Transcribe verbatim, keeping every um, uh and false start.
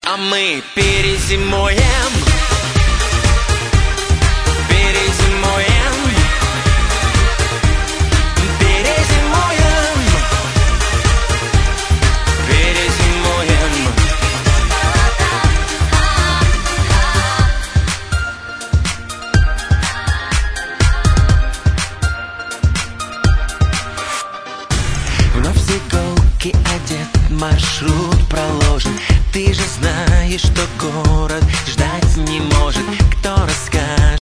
А мы перезимуем, перезимуем, перезимуем, перезимуем. Вновь с иголки одет, маршрут проложен. Ты же знаешь, что город ждать не может. Кто расскажет?